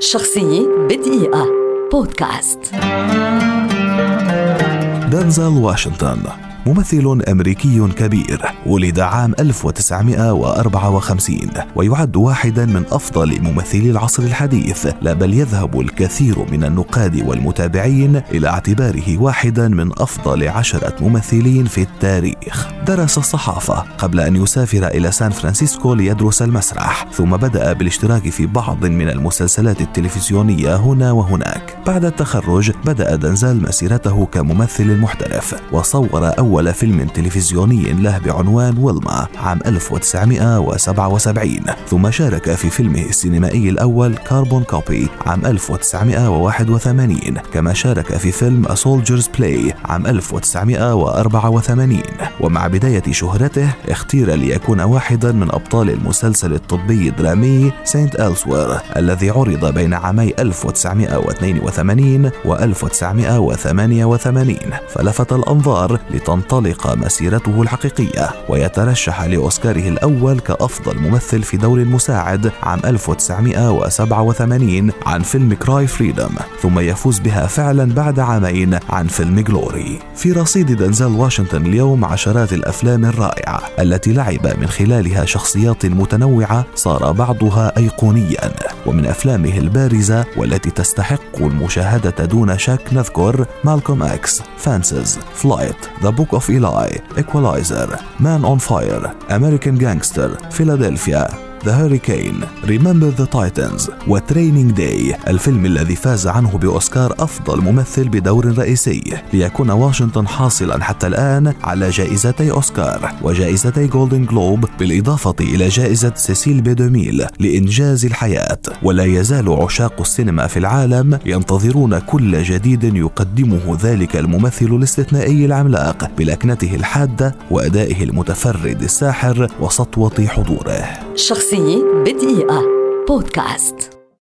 شخصية بدقيقة بودكاست. دنزل واشنطن ممثل أمريكي كبير، ولد عام 1954 ويعد واحدا من أفضل ممثلي العصر الحديث، لا بل يذهب الكثير من النقاد والمتابعين إلى اعتباره واحدا من أفضل 10 ممثلين في التاريخ. درس الصحافة قبل أن يسافر إلى سان فرانسيسكو ليدرس المسرح، ثم بدأ بالاشتراك في بعض من المسلسلات التلفزيونية هنا وهناك. بعد التخرج بدأ دنزل مسيرته كممثل محترف، وصور أول فيلم تلفزيوني له بعنوان ويلما عام 1977، ثم شارك في فيلمه السينمائي الأول كاربون كوبي عام 1981، كما شارك في فيلم A Soldier's Play عام 1984. ومع بداية شهرته اختير ليكون واحدا من أبطال المسلسل الطبي الدرامي سينت ألسوير الذي عرض بين عامي 1982 و 1988، فلفت الأنظار لتنطلق مسيرته الحقيقية ويترشح لأوسكاره الأول كأفضل ممثل في دور مساعد عام 1987 عن فيلم كراي فريدم، ثم يفوز بها فعلا بعد عامين عن فيلم جلوري. في رصيد دنزل واشنطن اليوم عشرات الأفلام الرائعة التي لعب من خلالها شخصيات متنوعة صار بعضها أيقونيا، ومن أفلامه البارزة والتي تستحق المشاهدة دون شك نذكر مالكوم إكس، فانسز، فلايت، ذا بوك اوف إيلاي، إيكولايزر، مان أون فاير، أمريكان جانجستر، فيلادلفيا، The Hurricane، Remember the Titans، وترينينج داي، الفيلم الذي فاز عنه بأوسكار أفضل ممثل بدور رئيسي، ليكون واشنطن حاصلا حتى الآن على جائزتي أوسكار وجائزتي جولدن جلوب، بالإضافة إلى جائزة سيسيل بي 2000 لإنجاز الحياة. ولا يزال عشاق السينما في العالم ينتظرون كل جديد يقدمه ذلك الممثل الاستثنائي العملاق بلكنته الحادة وأدائه المتفرد الساحر وسطوة حضوره. شخصية بدقيقة بودكاست.